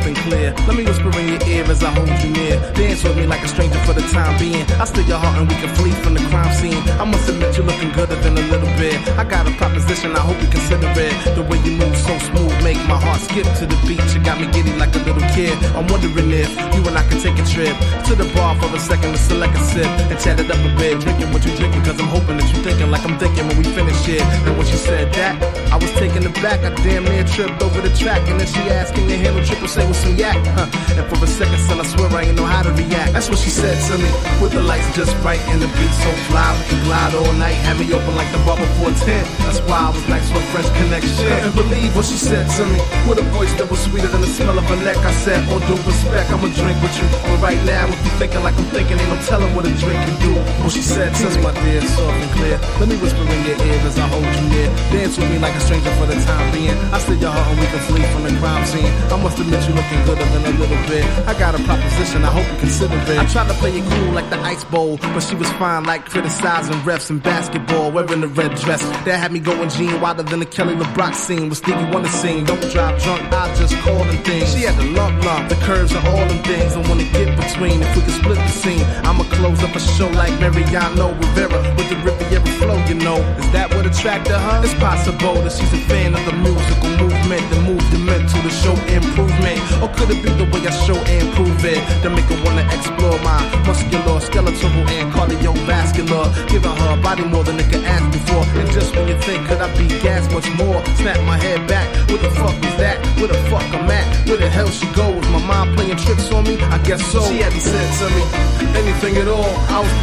soft and clear. Let me whisper in your ear as I hold you near. Dance with me like a stranger for the time being. I steal your heart and we can flee from the crime scene. I must admit you're looking gooder than a little bit. I got a proposition, I hope you consider it. The way you move so smooth, make my heart skip to the beat. You got me giddy like a little kid. I'm wondering if you and I can take a trip to the bar for a second to select a sip and chat it up a bit. Drinking what you drinking, cause I'm hoping that you thinking like I'm thinking when we finish it. And when she said that, I was taken aback. I damn near tripped over the track. And then she asked, can you handle triple say with some yak? And for a second, son, I swear I ain't know how to react. That's what she said to me, with the lights just bright and the beat so fly. We can glide all night, have me open like the bar before 10. That's why I was nice for a French connection. And believe what she said to me, with a voice that was sweeter than the smell of her neck. I said, all due respect, I'ma drink with you. But right now, if you thinking like I'm thinking, ain't no telling what a drink can do. What she said to me, my dear, soft and clear. Let me whisper in your ear as I hold you near. Dance with me like a stranger for the time being. I steal your heart and we can flee from the crime scene. I must admit you looking gooder than a little bit. I got a proposition, I hope you consider it. I tried to play it cool like the ice bowl, but she was fine like criticizing refs in basketball, wearing the red dress. That had me going Gene wilder than the Kelly LeBrock scene. With Stevie Wonder sing, don't drive drunk, I just call them things. She had the lump, the curves and all them things I wanna get between. If we could split the scene, I'ma close up a show like Mariano Rivera with the Riviera flow, you know. Is that what attracted her? It's possible that she's a fan of the musical movement, the movement to the show improvement. Or could it be the way I show and prove it to make her wanna explore my muscular, skeletal and cardiovascular, giving her a body more than it could ask before. And just when you think could I be gas much more, snap my head back. What the fuck was that? Where the fuck I'm at? Where the hell she go? Was my mind playing tricks on me? I guess so. She hadn't said to me anything at all. I was